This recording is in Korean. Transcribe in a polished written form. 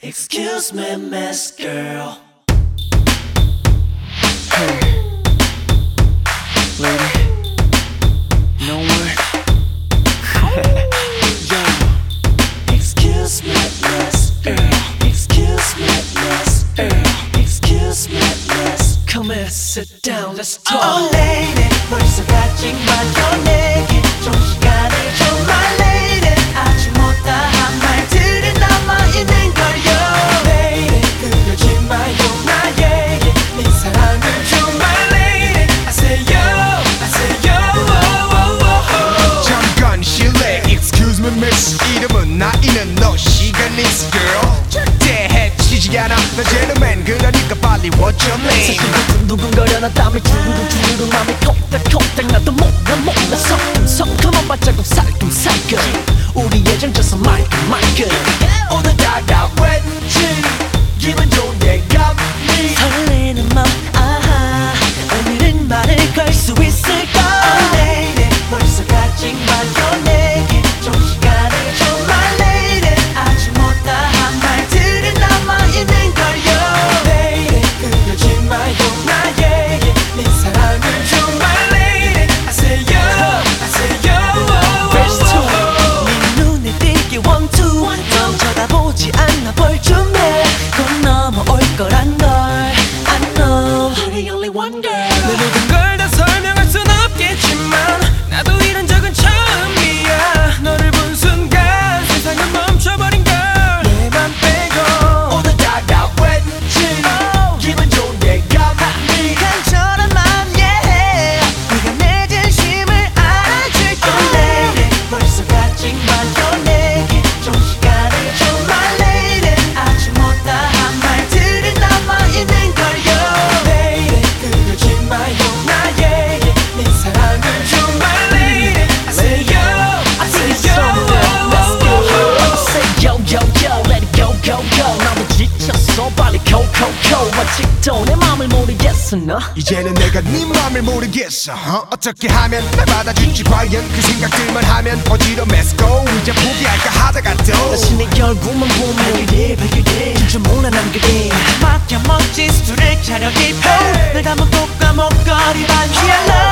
Excuse me, Miss Girl. Hey, lady, no word. Yo. Excuse me, Miss Girl. Excuse me, Miss Girl. Excuse me, Miss. Come here, sit down, let's talk. Oh, lady, 벌써 가지 마요 내게 좀 시간을 줘, my lady. 아직 못다한 말들이 남아있는 걸요. Lady, 그러지 마요 나에게 네 사랑을 줘, my lady. I say yo, I say yo. 잠깐 실례 Excuse me miss 이름은 나이는 너 시간 있어 girl 절대 해치지 않아 나 gentleman 그러니까 빨리 what's your name 두근두근거려 나 땀이 주르륵 맘이 콩닥콩닥 나도 몰라 성큼한 발자국 살금살금 우리의 정체성 마이크 오늘 다가와 왠지 기분 좋은 예감이 설레는 맘 아하 오늘은 말을 걸 수 있을까. Oh lady 벌써 가지 마요 내게 좀 시간을 줘, my lady. 아직 못다한 말들이 남아있는 걸요. Lady 그러지 마요 나에게 네 사랑을 줘, my lady. I say yo, I say yo. Verse 2 네 눈에 띄게 1, 2 넌 쳐다보지 않나 볼 준비해 곧 넘어올 거란 걸 I know You're the only one girl. 내 모든 걸 다 설명할 순 없겠지만 나도 이런 적은 처음이야. 너를 본 순간 세상은 멈춰버린 걸 내 맘 빼고 오늘 다가와 왠지 기분 좋은 예감이 간절한 맘 yeah 네가 내 진심을 알아줄게. Oh lady 벌써 가지 마요 내게 좀 시간을 줘, my lady. 아직 못다한 말들이 남아있는 걸요. Lady 그러지 마요 나에게 네 사랑을 줘, my lady. I say yo, I say yo. Let's go. Say yo yo yo, let it go go go. 나도 지쳤어 빨리 go go go. 아직도 내 맘을 모르겠어 너. 이제는 내가 네 맘을 모르겠어 어떻게 하면 날 받아줄지 과연 그 생각들만 하면 어지러워 Let's go 이제 포기할까 하다가 또 다시 내 얼굴만 보면 발견해 진짜 몰라 난 그게 맡겨 멋진 술을 차려 입고 날 감은 꽃과 목걸이 반지에